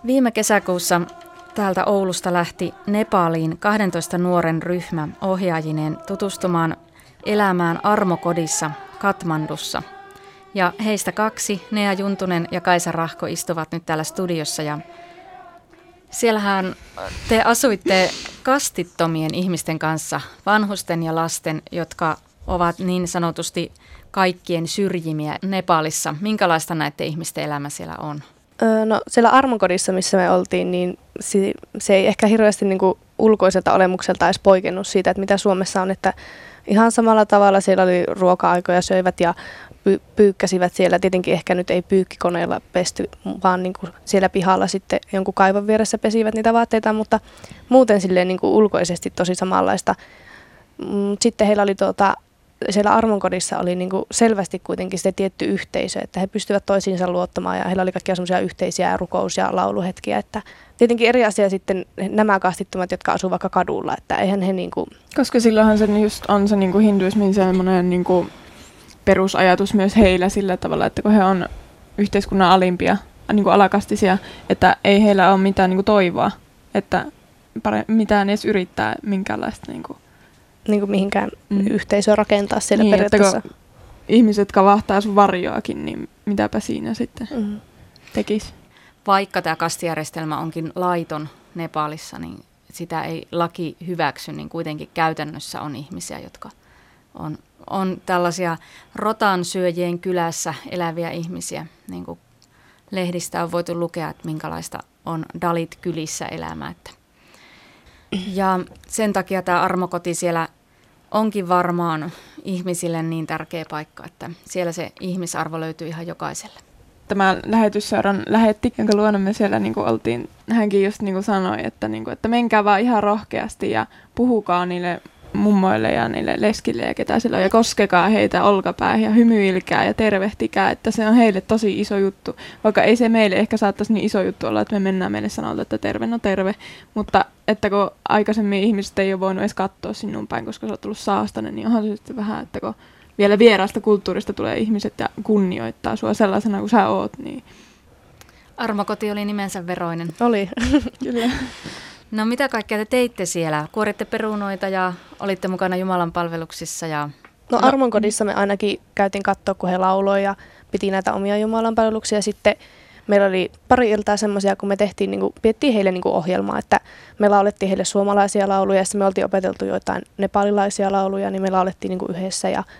Viime kesäkuussa täältä Oulusta lähti Nepaliin 12 nuoren ryhmä ohjaajineen tutustumaan elämään armokodissa Katmandussa. Ja heistä 2, Nea Juntunen ja Kaisa Rahko, istuvat nyt täällä studiossa. Ja siellähän te asuitte kastittomien ihmisten kanssa, vanhusten ja lasten, jotka ovat niin sanotusti kaikkien syrjimiä Nepalissa. Minkälaista näiden ihmisten elämä siellä on? No siellä armokodissa, missä me oltiin, niin se ei ehkä hirveästi niin kuin ulkoiselta olemukselta edes poikennut siitä, että mitä Suomessa on, että ihan samalla tavalla siellä oli ruoka-aikoja, söivät ja pyykkäsivät siellä. Tietenkin ehkä nyt ei pyykkikoneella pesty, vaan niin kuin siellä pihalla sitten jonkun kaivon vieressä pesivät niitä vaatteita, mutta muuten silleen niin kuin ulkoisesti tosi samanlaista. Sitten heillä oli siellä armonkodissa oli niin kuin selvästi kuitenkin se tietty yhteisö, että he pystyvät toisiinsa luottamaan ja heillä oli kaikkia semmoisia yhteisiä rukous- ja lauluhetkiä. Että tietenkin eri asia sitten nämä kastittomat, jotka asuvat vaikka kadulla, että eihän he niin kuin... Koska silloinhan se just on se niin kuin hinduismin semmoinen niin kuin perusajatus myös heillä sillä tavalla, että kun he on yhteiskunnan alimpia, niin kuin alakastisia, että ei heillä ole mitään niin kuin toivoa, että mitään edes yrittää minkäänlaista... Niin kuin mihinkään yhteisöä rakentaa siellä niin, periaatteessa. Että ihmiset kavahtaa sun varjoakin, niin mitäpä siinä sitten tekisi. Vaikka tämä kastijärjestelmä onkin laiton Nepalissa, niin sitä ei laki hyväksy, niin kuitenkin käytännössä on ihmisiä, jotka on tällaisia rotansyöjien kylässä eläviä ihmisiä. Niin kuin lehdistä on voitu lukea, että minkälaista on Dalit-kylissä elämä. Ja sen takia tämä armokoti siellä onkin varmaan ihmisille niin tärkeä paikka, että siellä se ihmisarvo löytyy ihan jokaiselle. Tämä lähetysseuran lähetti, jonka luona me siellä niin kuin oltiin, hänkin just niin kuin sanoi, että menkää vaan ihan rohkeasti ja puhukaa niille mummoille ja niille leskille ja ketä siellä on, ja koskekaa heitä olkapäähän ja hymyilkää ja tervehtikää, että se on heille tosi iso juttu, vaikka ei se meille ehkä saattaisi niin iso juttu olla, että me mennään meille sanotaan, että terve, no terve, mutta että kun aikaisemmin ihmiset ei ole voinut edes katsoa sinun päin, koska sä oot tullut saastainen, niin onhan se sitten vähän, että kun vielä vieraasta kulttuurista tulee ihmiset ja kunnioittaa sua sellaisena kuin sä oot, niin... Armokoti oli nimensä veroinen. Oli. Kyllä. No mitä kaikkea te teitte siellä? Kuoritte perunoita ja olitte mukana Jumalan palveluksissa? No armonkodissa me ainakin käytiin katsoa, kun he lauloi ja piti näitä omia Jumalan palveluksia. Sitten meillä oli pari iltaa semmoisia, kun me piettiin heille ohjelmaa, että me laulettiin heille suomalaisia lauluja ja sitten me oltiin opeteltu joitain nepalilaisia lauluja, niin me laulettiin yhdessä ja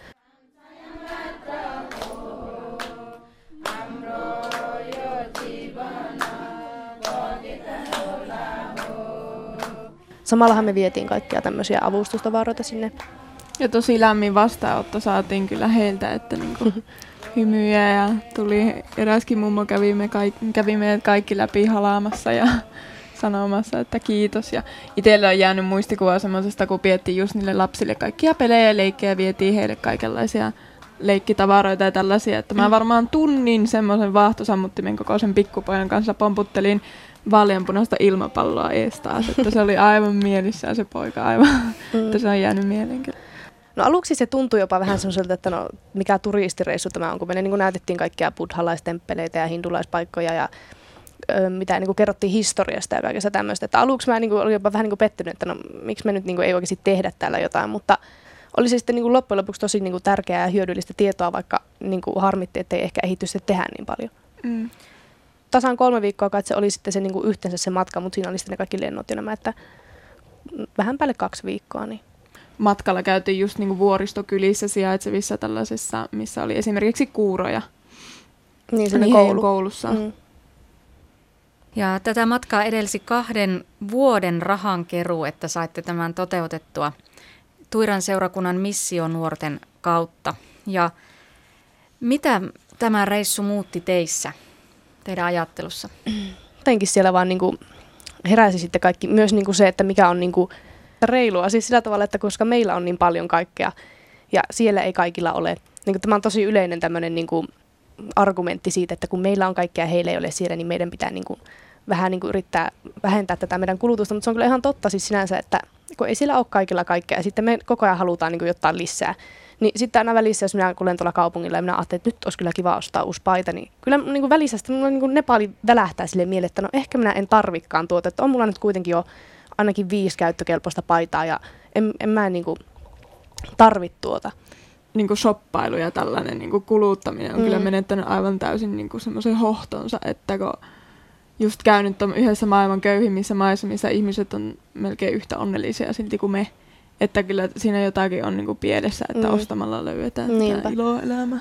samallahan me vietiin kaikkia tämmöisiä avustustavaroita sinne. Ja tosi lämmin vastaanotto saatiin kyllä heiltä, että hymyjä ja tuli eräskin mummo kävi meidät kaikki läpi halaamassa ja sanomassa, että kiitos. Ja itsellä on jäänyt muistikuva semmoisesta, kun piettiin just niille lapsille kaikkia pelejä ja leikkejä, vietiin heille kaikenlaisia leikkitavaroita ja tällaisia, että mä varmaan tunnin semmoisen vaahtosammuttimen kokoisen pikkupojan kanssa pomputtelin vaaleanpunaista ilmapalloa ees taas, että se oli aivan mielissään se poika aivan, että se on jäänyt mielenkiin. No aluksi se tuntui jopa vähän semmoiselta, että no mikä turistireissu tämä on, kun me näytettiin kaikkia buddhalaistemppeleitä ja hindulaispaikkoja ja mitä kerrottiin historiasta ja kaikesta tämmöistä, että aluksi mä olin jopa vähän pettynyt, että no miksi me nyt ei oikeasti tehdä täällä jotain, mutta oli se sitten loppujen lopuksi tosi tärkeää ja hyödyllistä tietoa, vaikka harmitti, että ei ehkä ehitty se tehdä niin paljon. Tasan 3 viikkoa kai se oli sitten se yhteensä se matka, mutta siinä oli sitten ne kaikki lennot ja nämä, että vähän päälle 2 viikkoa. Niin. Matkalla käytiin just vuoristokylissä sijaitsevissa tällaisissa, missä oli esimerkiksi kuuroja. Niin, se koulussa. Ja tätä matkaa edelsi 2 vuoden rahankeruu, että saitte tämän toteutettua Tuiran seurakunnan missionuorten kautta. Ja mitä tämä reissu muutti teissä, teidän ajattelussa? Jotenkin siellä vaan heräsi sitten kaikki, myös se, että mikä on reilua. Siis sillä tavalla, että koska meillä on niin paljon kaikkea ja siellä ei kaikilla ole. Tämä on tosi yleinen tämmöinen argumentti siitä, että kun meillä on kaikkea ja heillä ei ole siellä, niin meidän pitää vähän yrittää vähentää tätä meidän kulutusta. Mutta se on kyllä ihan totta siis sinänsä, että kun ei siellä ole kaikilla kaikkea. Ja sitten me koko ajan halutaan niin kuin jotain lisää. Niin sitten aina välissä, jos minä kuulen tuolla kaupungilla ja minä ajattelin, että nyt olisi kyllä kiva ostaa uusi paita, niin kyllä niin kuin välissä sitten mulla niin kuin Nepali välähtää silleen mieleen, että no ehkä minä en tarvikaan tuota, että on mulla nyt kuitenkin jo ainakin 5 käyttökelpoista paitaa ja en mä niin kuin tarvitse tuota. Niin kuin shoppailu ja tällainen niin kuin kuluttaminen on kyllä menettänyt aivan täysin niin kuin semmoisen hohtonsa, että kun just käynyt yhdessä maailman köyhimmissä maissa, missä ihmiset on melkein yhtä onnellisia silti kuin me. Että kyllä siinä jotakin on niinku pielessä, että ostamalla löydetään iloa elämää.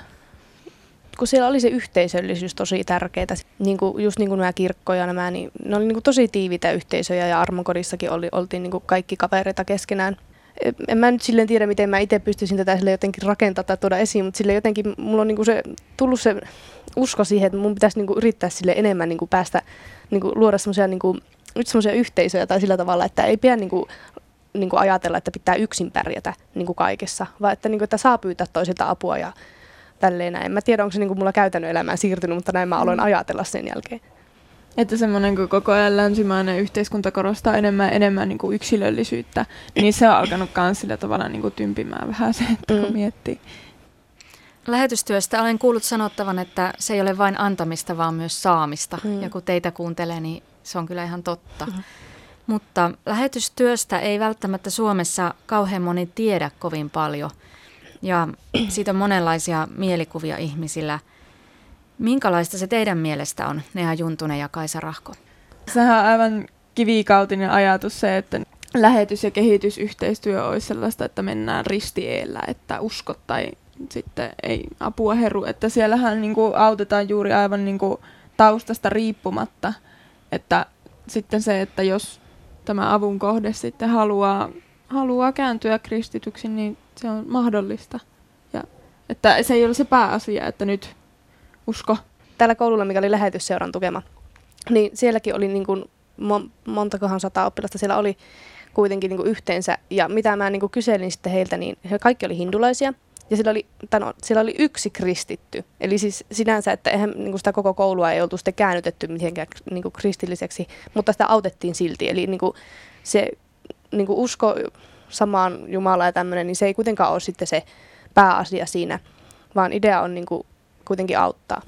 Kun siellä oli se yhteisöllisyys tosi tärkeää, just niin kuin nämä kirkkoja nämä, niin ne oli niinku tosi tiiviitä yhteisöjä ja armokodissakin oltiin niinku kaikki kavereita keskenään. En mä nyt silleen tiedä, miten mä itse pystyisin tätä jotenkin rakentaa tai tuoda esiin, mutta sille jotenkin mulla on niinku tullut se usko siihen, että mun pitäisi niinku yrittää sille enemmän niinku päästä niinku luoda semmoisia yhteisöjä tai sillä tavalla, että ei pidä niinku ajatella, että pitää yksin pärjätä niinku kaikessa, vaan että saa pyytää toisilta apua ja tälleen näin. En mä tiedä, onko se niinku mulla käytännön elämään siirtynyt, mutta näin mä aloin ajatella sen jälkeen. Että semmoinen, kun koko ajan länsimainen yhteiskunta korostaa enemmän niin kuin yksilöllisyyttä, niin se on alkanut myös sillä tavalla niin kuin tympimään vähän se, että kun miettii. Lähetystyöstä olen kuullut sanottavan, että se ei ole vain antamista, vaan myös saamista. Ja kun teitä kuuntelee, niin se on kyllä ihan totta. Mutta lähetystyöstä ei välttämättä Suomessa kauhean moni tiedä kovin paljon. Ja siitä on monenlaisia mielikuvia ihmisillä. Minkälaista se teidän mielestä on, Nea Juntunen ja Kaisa Rahko? Sehän on aivan kivikautinen ajatus se, että lähetys- ja kehitysyhteistyö olisi sellaista, että mennään ristieellä, että uskot tai sitten ei apua heru. Että siellähän niin kuin autetaan juuri aivan niin kuin taustasta riippumatta. Että sitten se, että jos tämä avun kohde sitten haluaa kääntyä kristityksi, niin se on mahdollista. Ja että se ei ole se pääasia, että nyt usko. Täällä koululla, mikä oli lähetysseuran tukema, niin sielläkin oli niin kuin montakohan 100 oppilasta siellä oli kuitenkin niin kuin yhteensä. Ja mitä mä niin kuin kyselin sitten heiltä, niin he kaikki oli hindulaisia. Ja siellä oli yksi kristitty. Eli siis sinänsä, että eihän niin kuin sitä koko koulua ei oltu sitten käännytetty mitenkään niin kuin kristilliseksi, mutta sitä autettiin silti. Eli niin kuin se niin kuin usko samaan Jumalaan ja tämmöinen, niin se ei kuitenkaan ole sitten se pääasia siinä, vaan idea on niin kuin kuitenkin auttaa.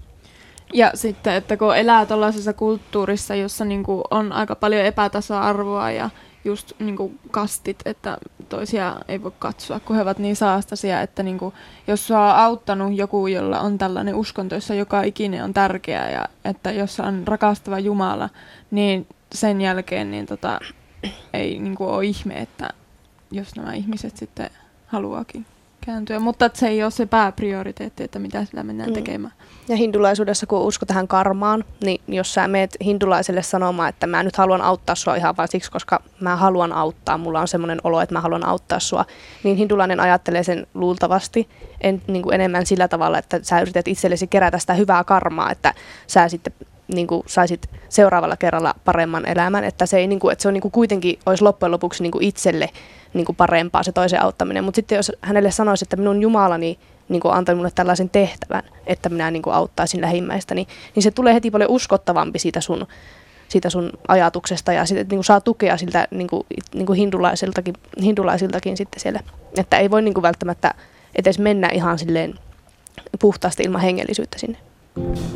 Ja sitten, että kun elää tuollaisessa kulttuurissa, jossa niin kuin on aika paljon epätasa-arvoa ja just niin kuin kastit, että toisia ei voi katsoa, kun he ovat niin saastaisia, että niin kuin, jos sua on auttanut joku, jolla on tällainen uskonto, jossa joka ikinen on tärkeä ja että jossa on rakastava Jumala, niin sen jälkeen niin ei niin kuin ole ihme, että jos nämä ihmiset sitten haluaakin kääntyä. Mutta että se ei ole se pääprioriteetti, että mitä sillä mennään tekemään. Ja hindulaisuudessa, kun usko tähän karmaan, niin jos sä meet hindulaiselle sanomaan, että mä nyt haluan auttaa sua ihan vain siksi, koska mä haluan auttaa, mulla on semmoinen olo, että mä haluan auttaa sua, niin hindulainen ajattelee sen luultavasti niin kuin enemmän sillä tavalla, että sä yrität itsellesi kerätä sitä hyvää karmaa, että sä sitten niin kuin saisit seuraavalla kerralla paremman elämän, että se, ei, niin kuin, että se on, niin kuin kuitenkin olisi loppujen lopuksi niin kuin itselle niin kuin parempaa se toisen auttaminen. Mutta sitten jos hänelle sanoisi, että minun Jumalani niin kuin antoi minulle tällaisen tehtävän, että minä niin kuin auttaisin lähimmäistä, niin se tulee heti paljon uskottavampi siitä sun ajatuksesta ja sitten niin kuin saa tukea siltä niin kuin hindulaisiltakin sitten siellä. Että ei voi niin kuin välttämättä edes mennä ihan silleen puhtaasti ilman hengellisyyttä sinne.